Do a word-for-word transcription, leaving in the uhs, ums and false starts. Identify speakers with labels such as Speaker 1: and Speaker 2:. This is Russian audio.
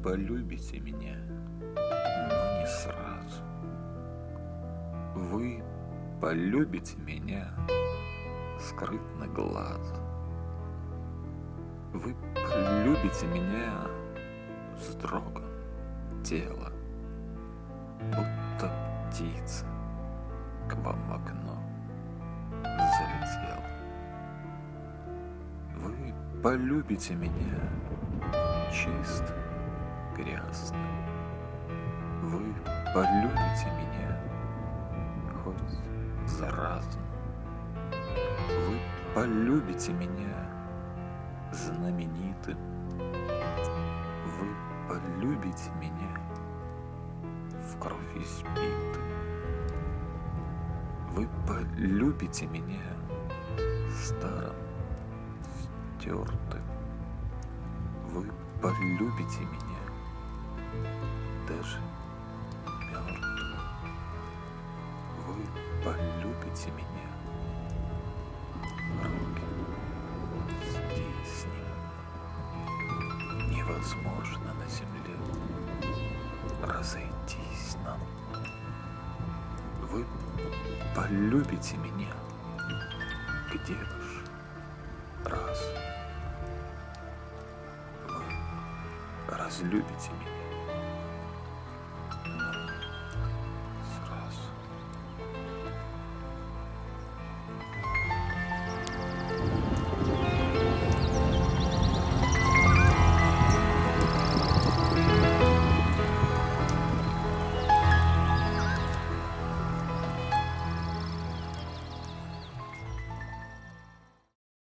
Speaker 1: полюбите меня, но не сразу. Вы полюбите меня скрытно глаз. Вы полюбите меня с дрогом тела, будто птица к вам в окно залетела. Вы полюбите меня чисто, грязно. Вы полюбите меня хоть заразно. Вы полюбите меня знаменитым. Вы полюбите меня в кровь избитым. Вы полюбите меня старым, стертым. Вы полюбите меня даже мертвым. Вы полюбите меня. Руки стиснем. Невозможно на земле разойтись нам. Вы полюбите меня. Где ж раз? Вы разлюбите меня.